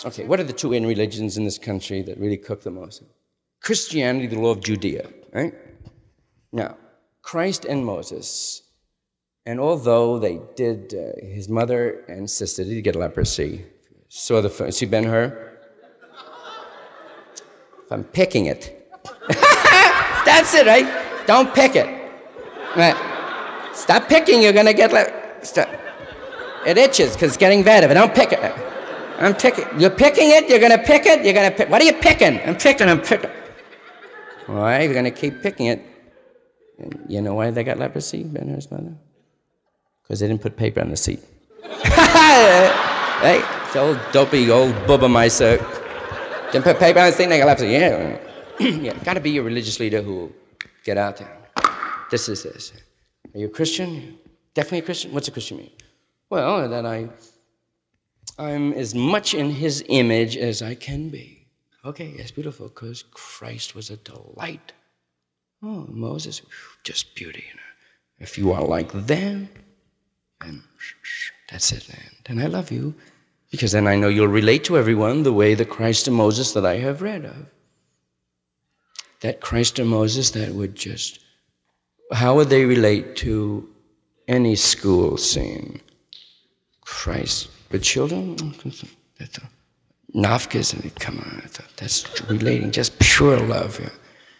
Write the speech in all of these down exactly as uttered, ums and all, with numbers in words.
Okay, what are the two main religions in this country that really cook the most? Christianity, the law of Judea, right? Now, Christ and Moses, and although they did, uh, his mother and sister did get leprosy. Saw the, see Ben-Hur? If I'm picking it. That's it, right? Don't pick it. Right. Stop picking, you're gonna get leprosy. It itches because it's getting red. If I don't pick it, I'm picking. You're picking it, you're gonna pick it, you're gonna pick. What are you picking? I'm picking, I'm picking. All right, you're gonna keep picking it. And you know why they got leprosy, Ben-Hur's mother? Because they didn't put paper on the seat. Hey, it's old dopey old Bubba Meiser. Didn't put paper on the seat, they got leprosy. Yeah, yeah. Got to be a religious leader who will get out there. This is this. Are you a Christian? Definitely a Christian? What's a Christian mean? Well, that I, I'm as much in his image as I can be. Okay, yes, beautiful, because Christ was a delight. Oh, Moses, just beauty. You know. If you are like them, then that's it, then. Then I love you, because then I know you'll relate to everyone the way the Christ and Moses that I have read of. That Christ and Moses that would just, how would they relate to any school scene? Christ with children? That's a, Nafkas, and come on, that's relating, just pure love. Yeah.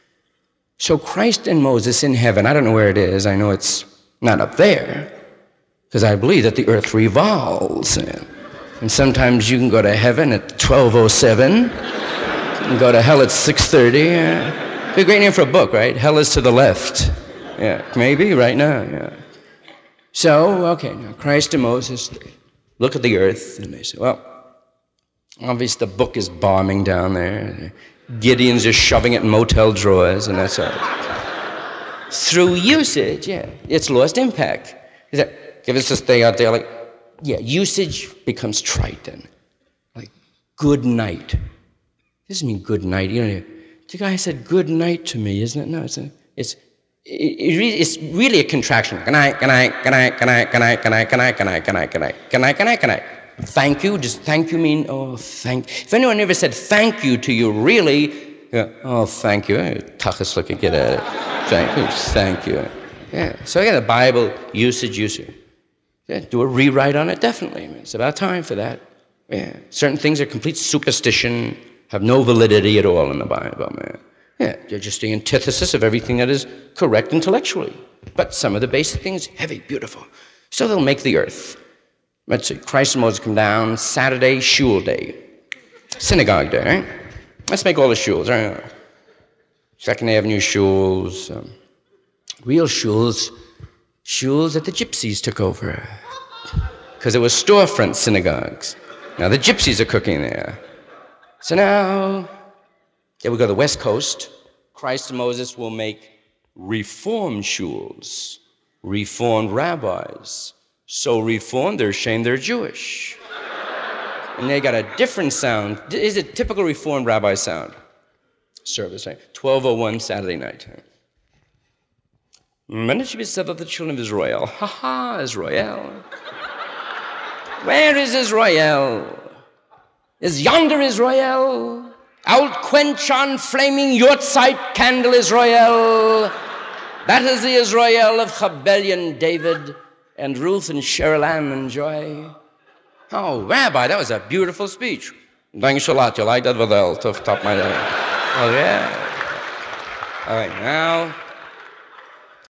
So Christ and Moses in heaven, I don't know where it is, I know it's not up there, because I believe that the earth revolves. Yeah. And sometimes you can go to heaven at twelve oh seven, and go to hell at six thirty. Yeah. Be a great name for a book, right? Hell is to the left. Yeah, maybe right now, yeah. So, okay, now Christ and Moses, they look at the earth, and they say, well, obviously the book is bombing down there. Gideon's just shoving it in motel drawers, and that's all. Through usage, yeah, it's lost impact. Is that, give us this thing out there, like, yeah, usage becomes trite then. Like, good night. This doesn't mean good night. You know, the guy said good night to me, isn't it? No, it's a, it's it, it really, it's really a contraction. Good night, good night, good night, good night, good night, good night, good night, good night, good night, good night, good night, good night, good night. Thank you. Does thank you mean oh thank? If anyone ever said thank you to you, really, yeah, oh thank you. Tachas looking, get at it. Thank you, thank you. Yeah. So again, the Bible usage, usage. Yeah, do a rewrite on it, definitely. It's about time for that. Yeah. Certain things are complete superstition, have no validity at all in the Bible, man. Yeah, they're just the antithesis of everything that is correct intellectually. But some of the basic things, heavy, beautiful. So they'll make the earth. Let's see, Christ and Moses come down, Saturday, shul day. Synagogue day, right? Let's make all the shuls, right? Second Avenue shuls, um, real shuls, shuls that the gypsies took over. Because it was storefront synagogues. Now the gypsies are cooking there. So now, there we go, the West Coast. Christ and Moses will make reformed shuls, reformed rabbis. So reformed, they're ashamed they're Jewish. And they got a different sound. Is it typical Reformed rabbi sound? Service, right? twelve oh one Saturday night. When it should be said of the children of Israel, ha ha, Israel. Where is Israel? Is yonder Israel? Out quench on flaming yortzeit candle Israel. That is the Israel of Chabel and David and Ruth and Cheryl Ann and Joy. Oh, Rabbi, that was a beautiful speech. Thanks a lot. You like that? Well, top of my head. Oh, yeah. All right, now.